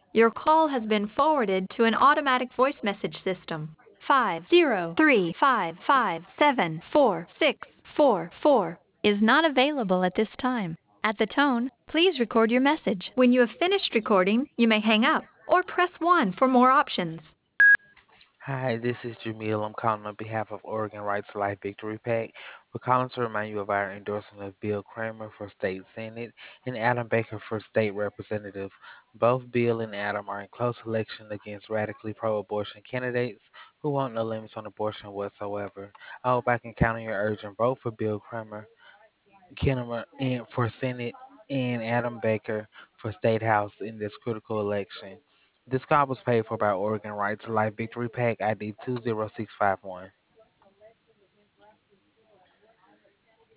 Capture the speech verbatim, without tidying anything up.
Your call has been forwarded to an automatic voice message system. Five zero three five five seven four six four four is not available at this time. At the tone, please record your message. When you have finished recording, you may hang up or press one for more options. Hi, this is Jamil. I'm calling on behalf of Oregon Rights Life Victory PAC. We're calling to remind you of our endorsement of Bill Kramer for State Senate and Adam Baker for State Representative. Both Bill and Adam are in close election against radically pro-abortion candidates who want no limits on abortion whatsoever. I hope I can count on your urgent vote for Bill Kramer, Kinnemer, and for Senate and Adam Baker for State House in this critical election. This call was paid for by Oregon Right to Life Victory PAC I D two zero six five one.